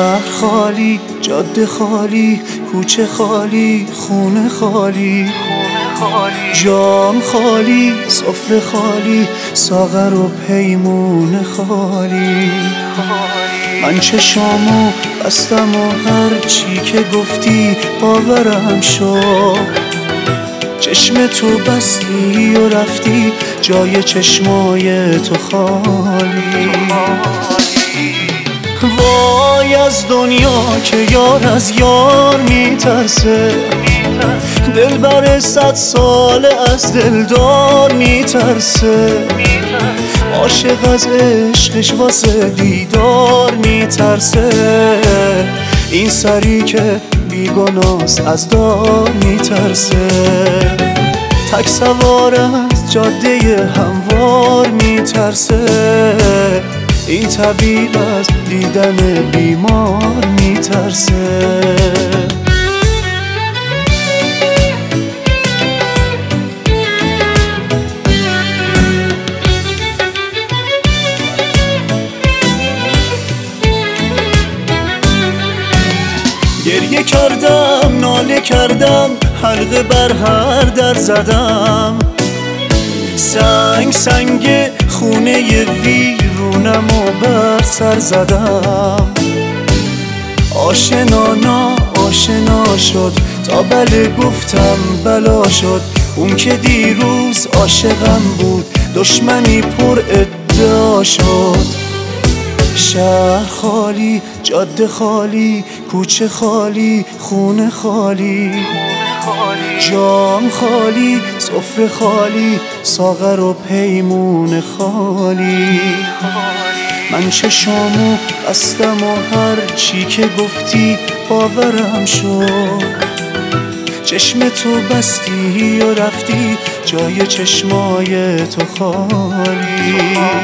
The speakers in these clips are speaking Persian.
شهر خالی، جاده خالی، کوچه خالی، خونه خالی، جام خالی، سفره خالی، ساغر و پیمون خالی. من چشامو بستم و هر چی که گفتی باورم شد. چشم تو بستی و رفتی، جای چشمای تو خالی. وای از دنیا که یار از یار میترسه، دلبر 100 ساله از دلدار میترسه. عاشق از عشقش واسه دیدار میترسه. این سری که بیگناست از دار میترسه. تک سوار از جاده هموار میترسه. این طبیب از دیدن بیمار میترسه. گریه کردم، ناله کردم، حلقه بر هر در زدم. سنگ خونه ویرونم و بر سر زدم. آشنا شد تا بله گفتم بلا شد. اون که دیروز عاشقم بود دشمنی پر ادعا شد. شهر خالی، جاده خالی، کوچه خالی، خونه خالی، جام خالی، سفره خالی، ساغر و پیمون خالی. من چشامو بستم و هر چی که گفتی باورم شد. چشم تو بستی و رفتی، جای چشمای تو خالی.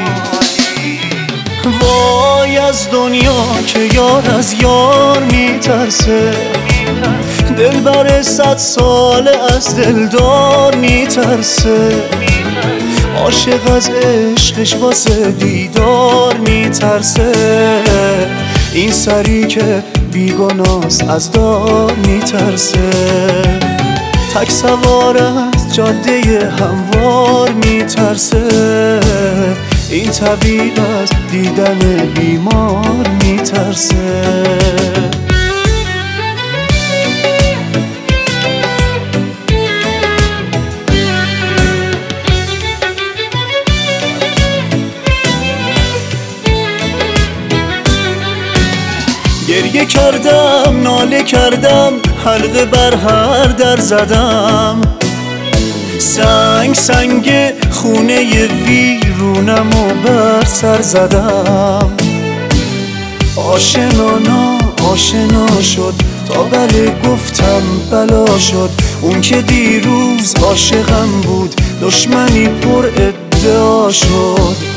وای از دنیا که یار از یار میترسه، دلبر 100 ساله از دلدار میترسه. عاشق از عشقش واسه دیدار میترسه. این سری که بیگناست از دار میترسه. تک سوار از جاده هموار میترسه. این طبیب از دیدن بیمار میترسه. گریه کردم، ناله کردم، حلقه بر هر در زدم. سنگ خونه ویرونم و بر سر زدم. آشنا شد تا بله گفتم بلا شد. اون که دیروز عاشقم بود دشمنی پر ادعا شد.